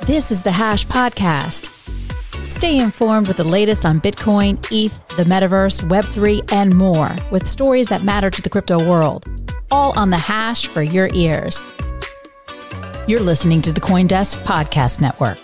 This is the Hash Podcast. Stay informed with the latest on Bitcoin, ETH, the metaverse, Web3, and more with stories that matter to the crypto world. All on the Hash for your ears. You're listening to the CoinDesk Podcast Network.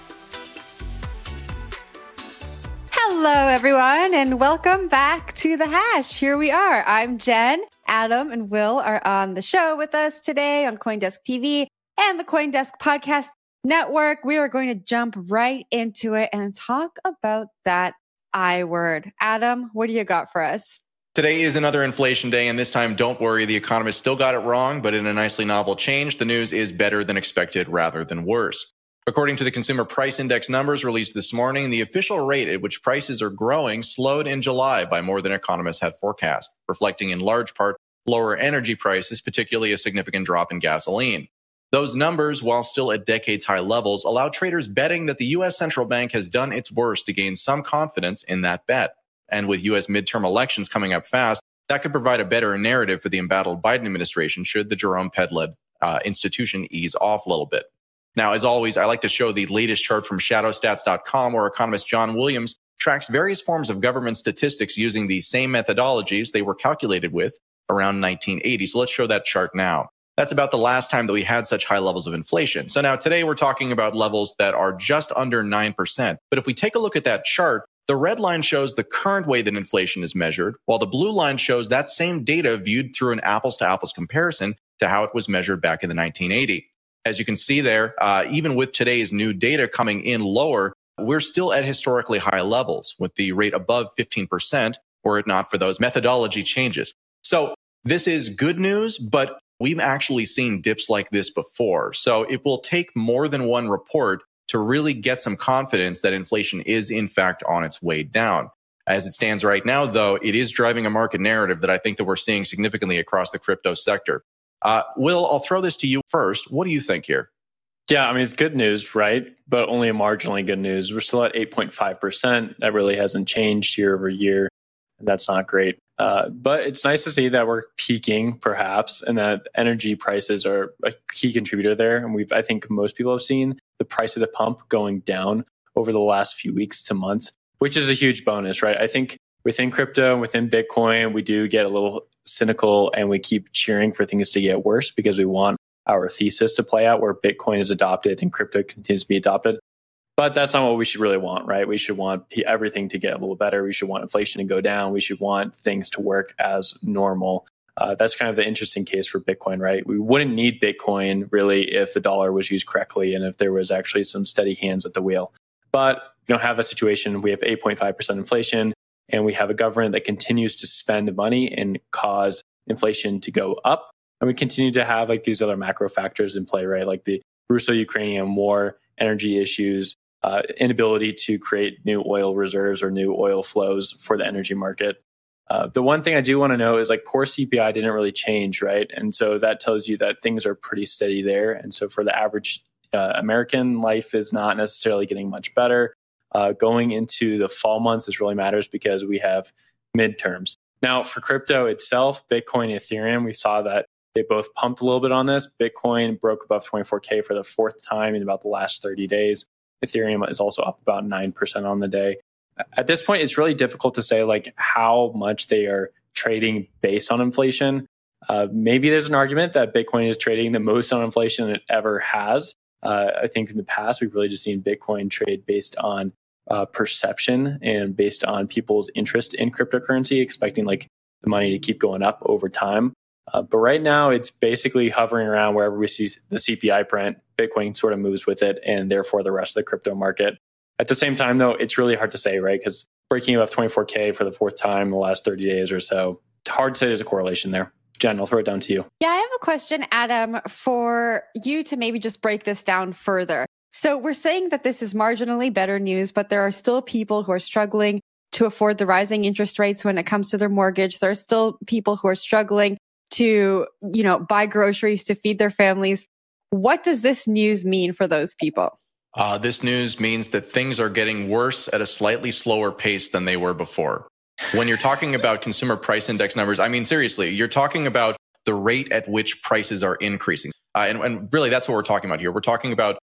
Hello, everyone, and welcome back to the Hash. Here we are. I'm Jen. Adam and Will are on the show with us today on CoinDesk TV and the CoinDesk Podcast Network. We are going to jump right into it and talk about that I word. Adam, what do you got for us? Today is another inflation day, and this time, don't worry, the economists still got it wrong, but in a nicely novel change, the news is better than expected rather than worse. According to the Consumer Price Index numbers released this morning, the official rate at which prices are growing slowed in July by more than economists had forecast, reflecting in large part lower energy prices, particularly a significant drop in gasoline. Those numbers, while still at decades-high levels, allow traders betting that the U.S. Central Bank has done its worst to gain some confidence in that bet. And with U.S. midterm elections coming up fast, that could provide a better narrative for the embattled Biden administration should the Jerome Powell-led institution ease off a little bit. Now, as always, I like to show the latest chart from shadowstats.com, where economist John Williams tracks various forms of government statistics using the same methodologies they were calculated with around 1980. So let's show that chart now. That's about the last time that we had such high levels of inflation. So now today we're talking about levels that are just under 9%. But if we take a look at that chart, the red line shows the current way that inflation is measured, while the blue line shows that same data viewed through an apples-to-apples comparison to how it was measured back in the 1980s. As you can see there, even with today's new data coming in lower, we're still at historically high levels with the rate above 15%, were it not for those methodology changes. So this is good news, but we've actually seen dips like this before. So it will take more than one report to really get some confidence that inflation is in fact on its way down. As it stands right now, though, it is driving a market narrative that I think that we're seeing significantly across the crypto sector. Will, I'll throw this to you first. What do you think here? Yeah, I mean, it's good news, right? But only marginally good news. We're still at 8.5%. That really hasn't changed year over year. That's not great. But it's nice to see that we're peaking, perhaps, and that energy prices are a key contributor there. And I think most people have seen the price of the pump going down over the last few weeks to months, which is a huge bonus, right? I think within crypto and within Bitcoin, we do get a little cynical and we keep cheering for things to get worse because we want our thesis to play out where Bitcoin is adopted and crypto continues to be adopted. But that's not what we should really want, right? We should want everything to get a little better. We should want inflation to go down. We should want things to work as normal. That's kind of the interesting case for Bitcoin, right? We wouldn't need Bitcoin really if the dollar was used correctly and if there was actually some steady hands at the wheel. But we don't have a situation. We have 8.5% inflation and we have a government that continues to spend money and cause inflation to go up. And we continue to have like these other macro factors in play, right? Like the Russo-Ukrainian war, energy issues, inability to create new oil reserves or new oil flows for the energy market. The one thing I do want to know is like core CPI didn't really change, right? And so that tells you that things are pretty steady there. And so for the average American, life is not necessarily getting much better. Going into the fall months, this really matters because we have midterms. Now for crypto itself, Bitcoin and Ethereum, we saw that they both pumped a little bit on this. Bitcoin broke above 24K for the fourth time in about the last 30 days. Ethereum is also up about 9% on the day. At this point, it's really difficult to say like how much they are trading based on inflation. Maybe there's an argument that Bitcoin is trading the most on inflation it ever has. I think in the past, we've really just seen Bitcoin trade based on perception and based on people's interest in cryptocurrency, expecting like the money to keep going up over time. But right now, it's basically hovering around wherever we see the CPI print. Bitcoin sort of moves with it, and therefore the rest of the crypto market. At the same time, though, it's really hard to say, right? Because breaking above 24K for the fourth time in the last 30 days or so, it's hard to say there's a correlation there. Jen, I'll throw it down to you. Yeah, I have a question, Adam, for you to maybe just break this down further. So we're saying that this is marginally better news, but there are still people who are struggling to afford the rising interest rates when it comes to their mortgage. There are still people who are struggling to, buy groceries to feed their families. What does this news mean for those people? This news means that things are getting worse at a slightly slower pace than they were before. When you're talking about consumer price index numbers, I mean, seriously, you're talking about the rate at which prices are increasing. And really, that's what we're talking about here. We're talking about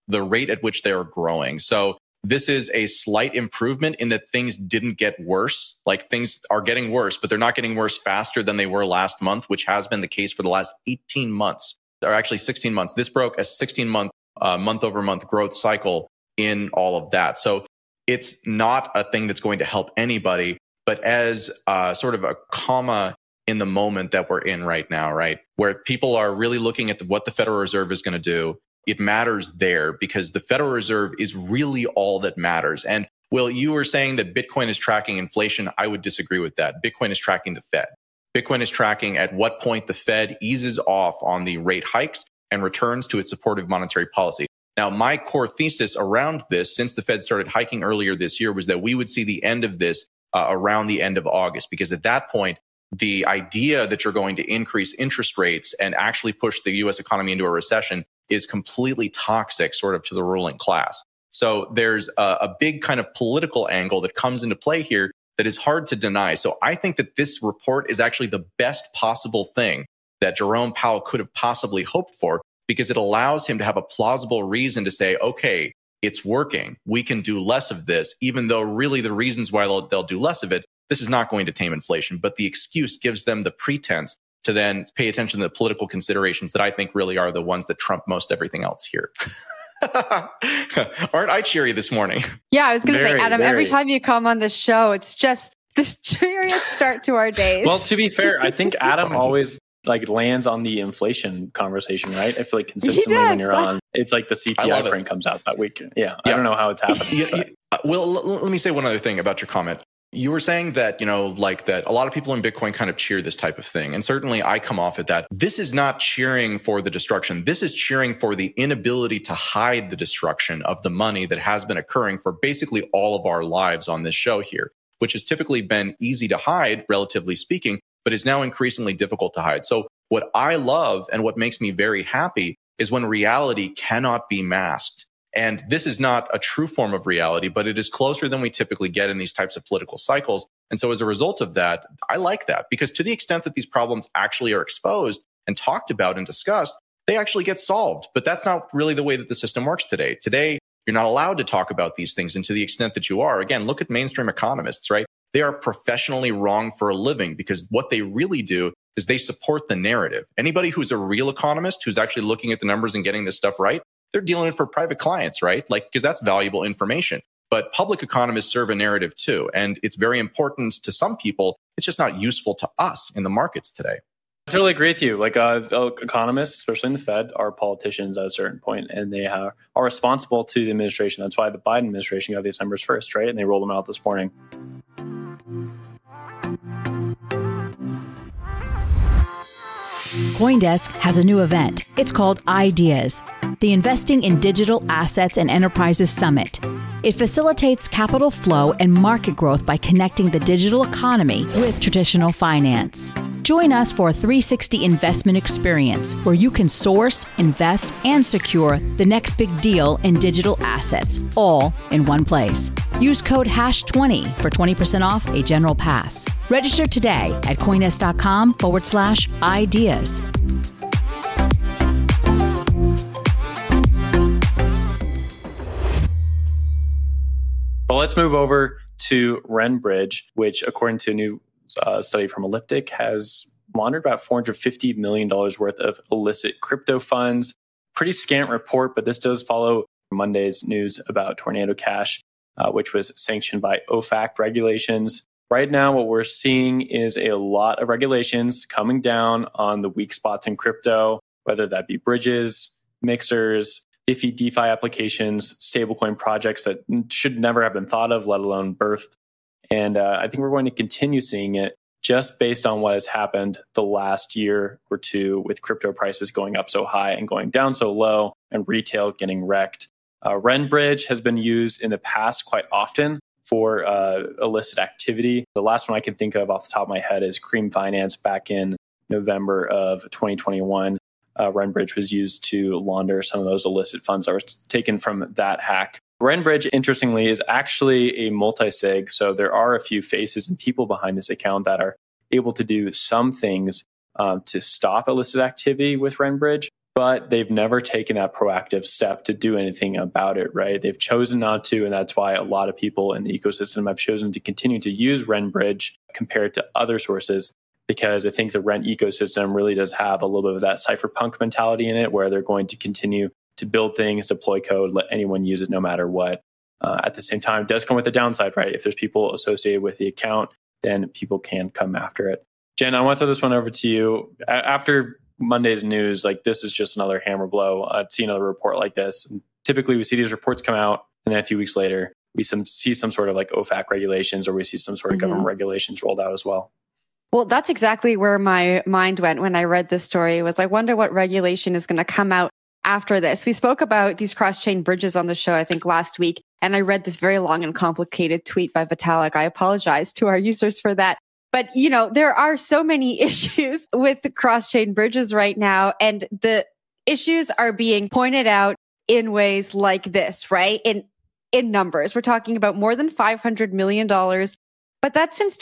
the rate at which they are growing. So this is a slight improvement in that things didn't get worse. Like things are getting worse, but they're not getting worse faster than they were last month, which has been the case for the last 18 months, or actually 16 months. This broke a 16-month, month-over-month growth cycle in all of that. So it's not a thing that's going to help anybody, but as sort of a comma in the moment that we're in right now, right? Where people are really looking at what the Federal Reserve is going to do. It matters there because the Federal Reserve is really all that matters. And Will, you were saying that Bitcoin is tracking inflation. I would disagree with that. Bitcoin is tracking the Fed. Bitcoin is tracking at what point the Fed eases off on the rate hikes and returns to its supportive monetary policy. Now, my core thesis around this, since the Fed started hiking earlier this year, was that we would see the end of this around the end of August, because at that point, the idea that you're going to increase interest rates and actually push the U.S. economy into a recession is completely toxic sort of to the ruling class. So there's a big kind of political angle that comes into play here that is hard to deny. So I think that this report is actually the best possible thing that Jerome Powell could have possibly hoped for, because it allows him to have a plausible reason to say, okay, it's working. We can do less of this, even though really the reasons why they'll do less of it, this is not going to tame inflation. But the excuse gives them the pretense to then pay attention to the political considerations that I think really are the ones that trump most everything else here. Aren't I cheery this morning? Yeah, I was going to say, Adam, every time you come on this show, it's just this cheeriest start to our days. Well, to be fair, I think Adam always lands on the inflation conversation, right? I feel like consistently when you're on, it's like the CPI print comes out that week. Yeah, I don't know how it's happening. Well, let me say one other thing about your comment. You were saying that, that a lot of people in Bitcoin kind of cheer this type of thing. And certainly I come off at that. This is not cheering for the destruction. This is cheering for the inability to hide the destruction of the money that has been occurring for basically all of our lives on this show here, which has typically been easy to hide, relatively speaking, but is now increasingly difficult to hide. So what I love and what makes me very happy is when reality cannot be masked. And this is not a true form of reality, but it is closer than we typically get in these types of political cycles. And so as a result of that, I like that, because to the extent that these problems actually are exposed and talked about and discussed, they actually get solved. But that's not really the way that the system works today. Today, you're not allowed to talk about these things. And to the extent that you are, again, look at mainstream economists, right? They are professionally wrong for a living, because what they really do is they support the narrative. Anybody who's a real economist, who's actually looking at the numbers and getting this stuff right, they're dealing for private clients, right? Because that's valuable information. But public economists serve a narrative too. And it's very important to some people. It's just not useful to us in the markets today. I totally agree with you. Economists, especially in the Fed, are politicians at a certain point, and they are responsible to the administration. That's why the Biden administration got these numbers first, right? And they rolled them out this morning. CoinDesk has a new event. It's called Ideas, the Investing in Digital Assets and Enterprises Summit. It facilitates capital flow and market growth by connecting the digital economy with traditional finance. Join us for a 360 investment experience where you can source, invest, and secure the next big deal in digital assets, all in one place. Use code #20 for 20% off a general pass. Register today at coindesk.com/ideas. Well, let's move over to RenBridge, which, according to a new study from Elliptic, has laundered about $450 million worth of illicit crypto funds. Pretty scant report, but this does follow Monday's news about Tornado Cash, which was sanctioned by OFAC regulations. Right now, what we're seeing is a lot of regulations coming down on the weak spots in crypto, whether that be bridges, mixers, iffy DeFi applications, stablecoin projects that should never have been thought of, let alone birthed. And I think we're going to continue seeing it just based on what has happened the last year or two with crypto prices going up so high and going down so low and retail getting wrecked. RenBridge has been used in the past quite often for illicit activity. The last one I can think of off the top of my head is Cream Finance back in November of 2021. RenBridge was used to launder some of those illicit funds that were taken from that hack. RenBridge, interestingly, is actually a multi-sig. So there are a few faces and people behind this account that are able to do some things to stop illicit activity with RenBridge. but they've never taken that proactive step to do anything about it, right? They've chosen not to, and that's why a lot of people in the ecosystem have chosen to continue to use RenBridge compared to other sources, because I think the rent ecosystem really does have a little bit of that cypherpunk mentality in it, where they're going to continue to build things, deploy code, let anyone use it no matter what. At the same time, it does come with a downside, right? If there's people associated with the account, then people can come after it. Jen, I want to throw this one over to you. After Monday's news, like, this is just another hammer blow. I've seen another report like this. And typically, we see these reports come out, and then a few weeks later, we see some sort of like OFAC regulations, or we see some sort of government regulations rolled out as well. Well, that's exactly where my mind went when I read this story. Was I wonder what regulation is going to come out after this. We spoke about these cross-chain bridges on the show, I think, last week, and I read this very long and complicated tweet by Vitalik. I apologize to our users for that. But, you know, there are so many issues with the cross-chain bridges right now, and the issues are being pointed out in ways like this, right? In numbers, we're talking about more than $500 million, but that's since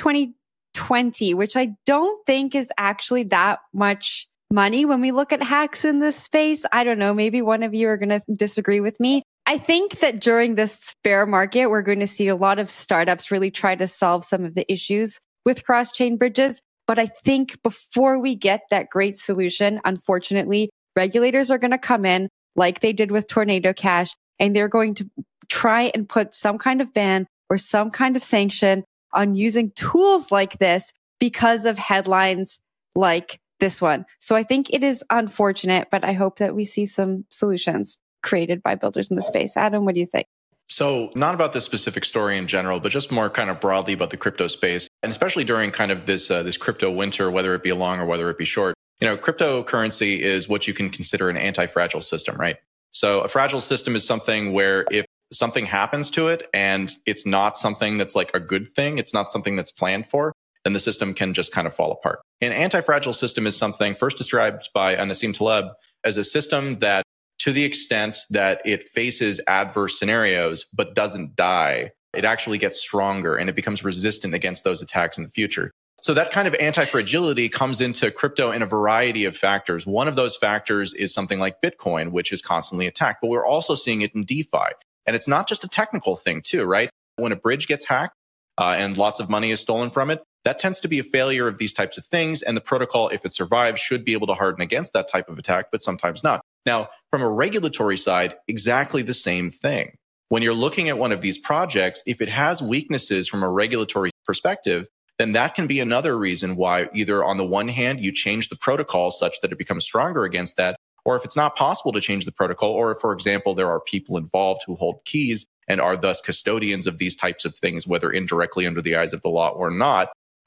2020, which I don't think is actually that much money when we look at hacks in this space. I don't know, maybe one of you are going to disagree with me. I think that during this bear market, we're going to see a lot of startups really try to solve some of the issues with cross-chain bridges. But I think before we get that great solution, unfortunately, regulators are going to come in like they did with Tornado Cash, and they're going to try and put some kind of ban or some kind of sanction on using tools like this because of headlines like this one. So I think it is unfortunate, but I hope that we see some solutions created by builders in the space. Adam, what do you think? So not about this specific story in general, but just more kind of broadly about the crypto space, and especially during kind of this crypto winter, whether it be long or whether it be short. You know, cryptocurrency is what you can consider an anti-fragile system, right? So a fragile system is something where if something happens to it and it's not something that's like a good thing, it's not something that's planned for, then the system can just kind of fall apart. An anti-fragile system is something first described by Nassim Taleb as a system that, to the extent that it faces adverse scenarios but doesn't die, it actually gets stronger and it becomes resistant against those attacks in the future. So that kind of anti-fragility comes into crypto in a variety of factors. One of those factors is something like Bitcoin, which is constantly attacked, but we're also seeing it in DeFi. And it's not just a technical thing too, right? When a bridge gets hacked and lots of money is stolen from it, that tends to be a failure of these types of things. And the protocol, if it survives, should be able to harden against that type of attack, but sometimes not. Now, from a regulatory side, exactly the same thing. When you're looking at one of these projects, if it has weaknesses from a regulatory perspective, then that can be another reason why either on the one hand, you change the protocol such that it becomes stronger against that, or if it's not possible to change the protocol, or if, for example, there are people involved who hold keys and are thus custodians of these types of things, whether indirectly under the eyes of the law or not,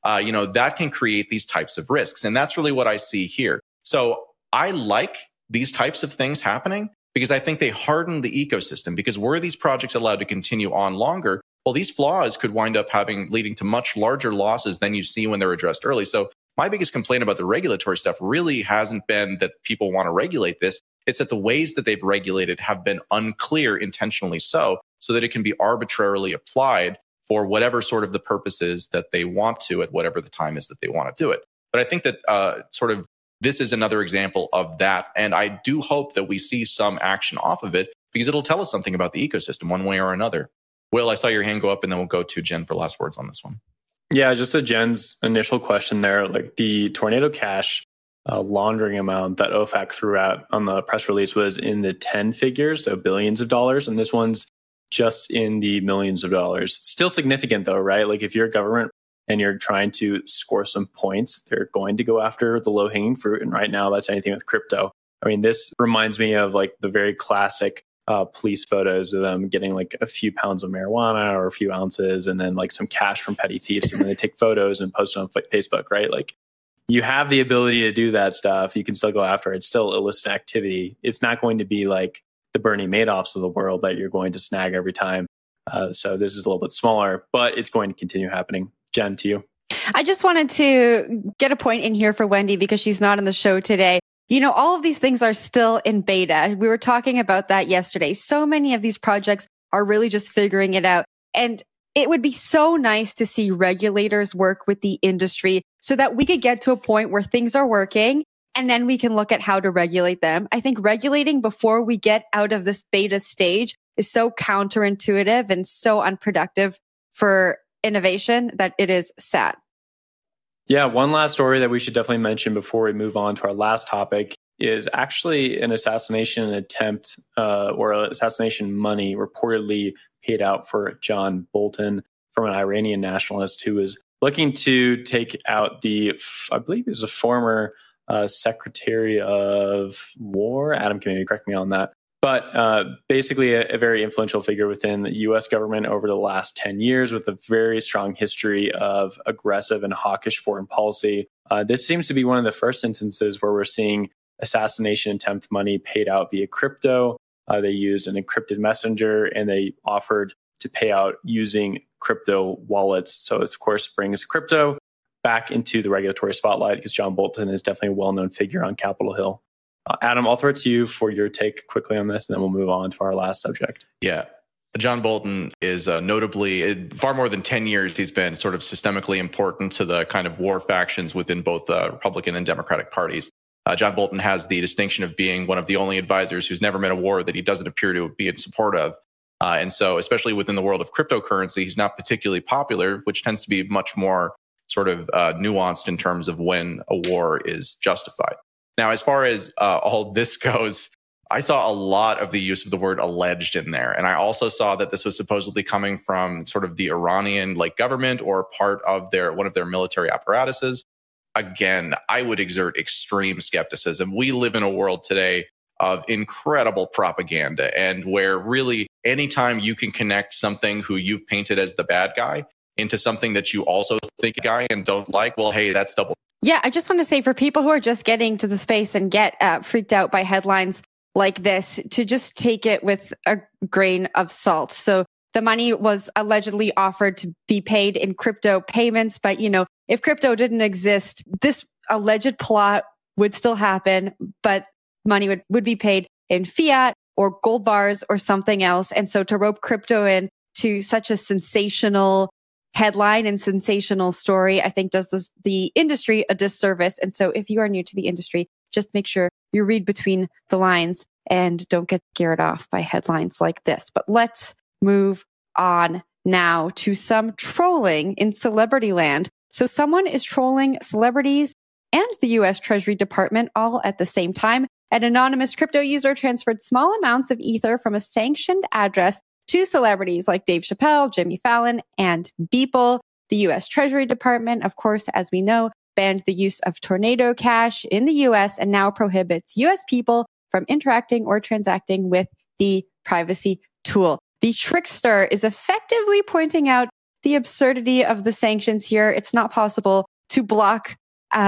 that can create these types of risks. And that's really what I see here. So I like these types of things happening because I think they harden the ecosystem, because were these projects allowed to continue on longer, well, these flaws could wind up leading to much larger losses than you see when they're addressed early. So my biggest complaint about the regulatory stuff really hasn't been that people want to regulate this. It's that the ways that they've regulated have been unclear, intentionally so that it can be arbitrarily applied for whatever sort of the purposes that they want to at whatever the time is that they want to do it. But I think that this is another example of that. And I do hope that we see some action off of it because it'll tell us something about the ecosystem one way or another. Will, I saw your hand go up, and then we'll go to Jen for last words on this one. Yeah, just to Jen's initial question there, like the Tornado Cash laundering amount that OFAC threw out on the press release was in the 10 figures, so billions of dollars. And this one's just in the millions of dollars. Still significant though, right? Like if you're a government and you're trying to score some points, they're going to go after the low hanging fruit. And right now that's anything with crypto. I mean, this reminds me of like the very classic police photos of them getting like a few pounds of marijuana or a few ounces and then like some cash from petty thieves. And then they take photos and post it on Facebook, right? Like you have the ability to do that stuff. You can still go after it. It's still illicit activity. It's not going to be like the Bernie Madoffs of the world that you're going to snag every time. So this is a little bit smaller, but it's going to continue happening. Jen, to you. I just wanted to get a point in here for Wendy because she's not on the show today. You know, all of these things are still in beta. We were talking about that yesterday. So many of these projects are really just figuring it out. And it would be so nice to see regulators work with the industry so that we could get to a point where things are working and then we can look at how to regulate them. I think regulating before we get out of this beta stage is so counterintuitive and so unproductive for innovation that it is sad. Yeah, one last story that we should definitely mention before we move on to our last topic is actually an assassination attempt or assassination money reportedly paid out for John Bolton from an Iranian nationalist who was looking to take out I believe he was a former Secretary of War. Adam can maybe correct me on that. But basically a very influential figure within the U.S. government over the last 10 years with a very strong history of aggressive and hawkish foreign policy. This seems to be one of the first instances where we're seeing assassination attempt money paid out via crypto. They used an encrypted messenger and they offered to pay out using crypto wallets. So this, of course, brings crypto back into the regulatory spotlight because John Bolton is definitely a well-known figure on Capitol Hill. Adam, I'll throw it to you for your take quickly on this, and then we'll move on to our last subject. Yeah. John Bolton is notably, far more than 10 years, he's been sort of systemically important to the kind of war factions within both the Republican and Democratic parties. John Bolton has the distinction of being one of the only advisors who's never been a war that he doesn't appear to be in support of. And so, especially within the world of cryptocurrency, he's not particularly popular, which tends to be much more sort of nuanced in terms of when a war is justified. Now, as far as all this goes, I saw a lot of the use of the word alleged in there. And I also saw that this was supposedly coming from sort of the Iranian government or part of one of their military apparatuses. Again, I would exert extreme skepticism. We live in a world today of incredible propaganda and where really anytime you can connect something who you've painted as the bad guy into something that you also think a guy and don't like, well, hey, that's double. Yeah, I just want to say for people who are just getting to the space and get freaked out by headlines like this, to just take it with a grain of salt. So the money was allegedly offered to be paid in crypto payments. But, if crypto didn't exist, this alleged plot would still happen, but money would be paid in fiat or gold bars or something else. And so to rope crypto in to such a sensational headline and sensational story, I think does the industry a disservice. And so if you are new to the industry, just make sure you read between the lines and don't get scared off by headlines like this. But let's move on now to some trolling in celebrity land. So someone is trolling celebrities and the US Treasury Department all at the same time. An anonymous crypto user transferred small amounts of Ether from a sanctioned address to celebrities like Dave Chappelle, Jimmy Fallon, and Beeple. The U.S. Treasury Department, of course, as we know, banned the use of Tornado Cash in the U.S. and now prohibits U.S. people from interacting or transacting with the privacy tool. The trickster is effectively pointing out the absurdity of the sanctions here. It's not possible to block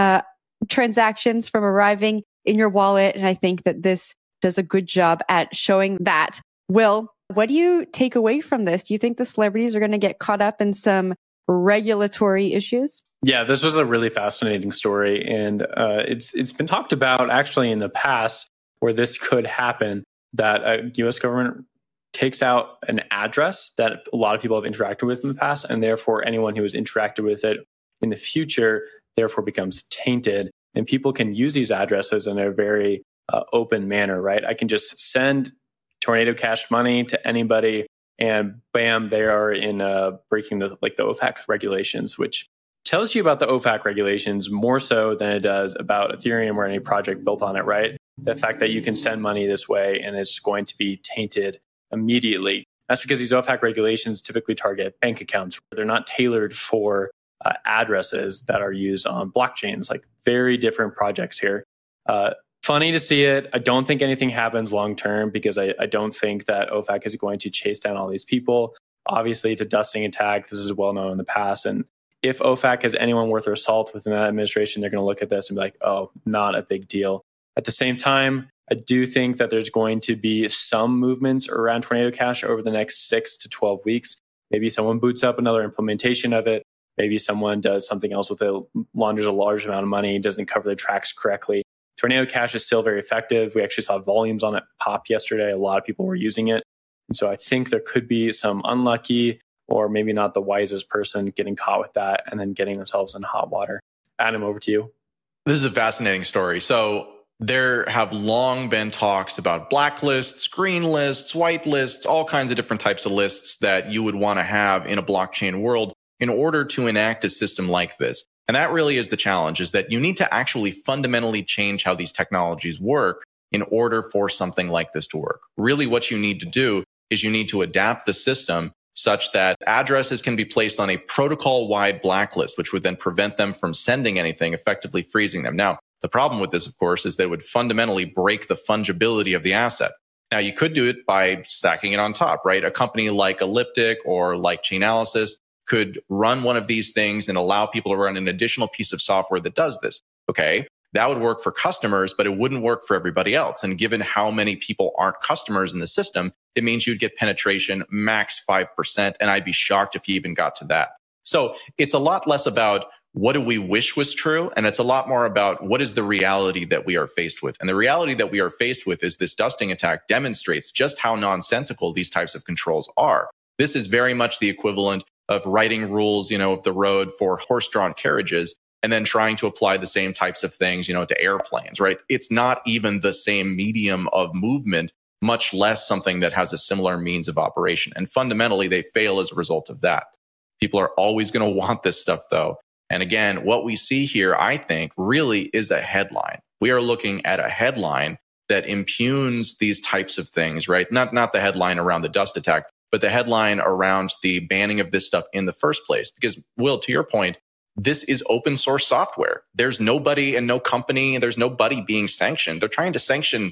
transactions from arriving in your wallet. And I think that this does a good job at showing that. Will, what do you take away from this? Do you think the celebrities are going to get caught up in some regulatory issues? Yeah, this was a really fascinating story. And it's been talked about actually in the past where this could happen, that a U.S. government takes out an address that a lot of people have interacted with in the past, and therefore anyone who has interacted with it in the future therefore becomes tainted. And people can use these addresses in a very open manner, right? I can just send Tornado Cash money to anybody, and bam, they are in breaking the OFAC regulations, which tells you about the OFAC regulations more so than it does about Ethereum or any project built on it, right? The fact that you can send money this way and it's going to be tainted immediately. That's because these OFAC regulations typically target bank accounts. They're not tailored for addresses that are used on blockchains, like very different projects here. Funny to see it. I don't think anything happens long term because I don't think that OFAC is going to chase down all these people. Obviously, it's a dusting attack. This is well known in the past. And if OFAC has anyone worth their salt within that administration, they're going to look at this and be like, oh, not a big deal. At the same time, I do think that there's going to be some movements around Tornado Cash over the next 6 to 12 weeks. Maybe someone boots up another implementation of it. Maybe someone does something else with it, launders a large amount of money, doesn't cover their tracks correctly. Tornado Cash is still very effective. We actually saw volumes on it pop yesterday. A lot of people were using it. And so I think there could be some unlucky or maybe not the wisest person getting caught with that and then getting themselves in hot water. Adam, over to you. This is a fascinating story. So there have long been talks about blacklists, green lists, white lists, all kinds of different types of lists that you would want to have in a blockchain world in order to enact a system like this. And that really is the challenge, is that you need to actually fundamentally change how these technologies work in order for something like this to work. Really, what you need to do is you need to adapt the system such that addresses can be placed on a protocol-wide blacklist, which would then prevent them from sending anything, effectively freezing them. Now, the problem with this, of course, is that it would fundamentally break the fungibility of the asset. Now, you could do it by stacking it on top, right? A company like Elliptic or like Chainalysis could run one of these things and allow people to run an additional piece of software that does this. Okay, that would work for customers, but it wouldn't work for everybody else. And given how many people aren't customers in the system, it means you'd get penetration max 5%. And I'd be shocked if you even got to that. So it's a lot less about what do we wish was true? And it's a lot more about what is the reality that we are faced with. And the reality that we are faced with is this dusting attack demonstrates just how nonsensical these types of controls are. This is very much the equivalent of writing rules, of the road for horse-drawn carriages and then trying to apply the same types of things, to airplanes, right? It's not even the same medium of movement, much less something that has a similar means of operation. And fundamentally, they fail as a result of that. People are always going to want this stuff, though. And again, what we see here, I think, really is a headline. We are looking at a headline that impugns these types of things, right? Not the headline around the dust attack, but the headline around the banning of this stuff in the first place. Because, Will, to your point, this is open source software. There's nobody and no company, there's nobody being sanctioned. They're trying to sanction,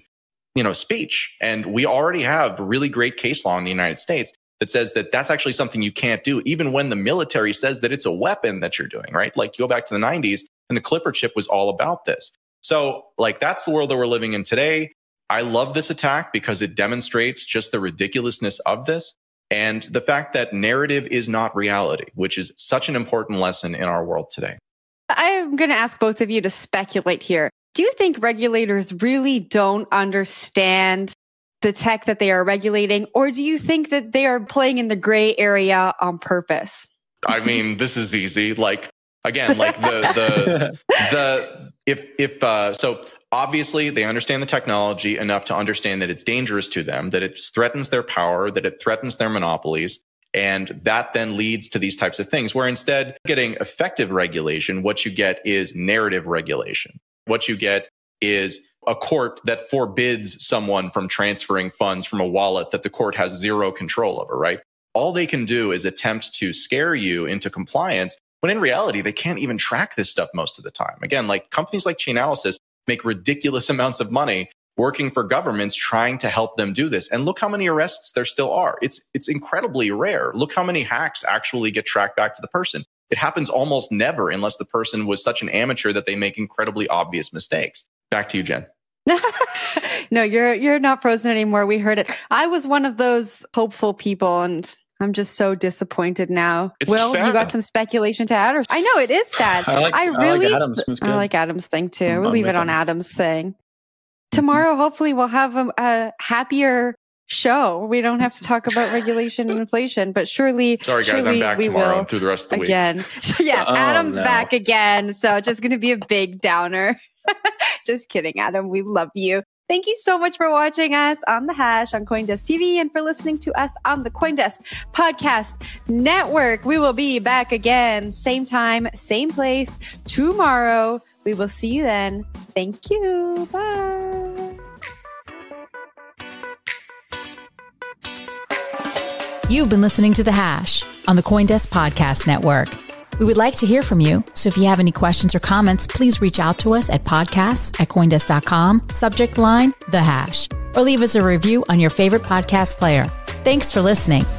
speech. And we already have really great case law in the United States that says that that's actually something you can't do, even when the military says that it's a weapon that you're doing, right? Like, you go back to the 90s and the Clipper chip was all about this. So, that's the world that we're living in today. I love this attack because it demonstrates just the ridiculousness of this. And the fact that narrative is not reality, which is such an important lesson in our world today. I'm going to ask both of you to speculate here. Do you think regulators really don't understand the tech that they are regulating, or do you think that they are playing in the gray area on purpose? I mean, this is easy. So obviously they understand the technology enough to understand that it's dangerous to them, that it threatens their power, that it threatens their monopolies. And that then leads to these types of things where instead of getting effective regulation, what you get is narrative regulation. What you get is a court that forbids someone from transferring funds from a wallet that the court has zero control over, right? All they can do is attempt to scare you into compliance, when in reality, they can't even track this stuff most of the time. Again, companies like Chainalysis make ridiculous amounts of money working for governments trying to help them do this. And look how many arrests there still are. It's incredibly rare. Look how many hacks actually get tracked back to the person. It happens almost never unless the person was such an amateur that they make incredibly obvious mistakes. Back to you, Jen. No, you're not frozen anymore. We heard it. I was one of those hopeful people, and I'm just so disappointed now. Will, you got some speculation to add? I know it is sad. I like Adam's thing too. We'll leave it on Adam's thing. Tomorrow, hopefully, we'll have a happier show. We don't have to talk about regulation and inflation, but surely. Sorry, guys, I'm back tomorrow and through the rest of the week. Again. So Adam's back again. So just going to be a big downer. Just kidding, Adam. We love you. Thank you so much for watching us on The Hash on CoinDesk TV and for listening to us on the CoinDesk Podcast Network. We will be back again, same time, same place tomorrow. We will see you then. Thank you. Bye. You've been listening to The Hash on the CoinDesk Podcast Network. We would like to hear from you, so if you have any questions or comments, please reach out to us at podcasts@coindesk.com, subject line, The Hash, or leave us a review on your favorite podcast player. Thanks for listening.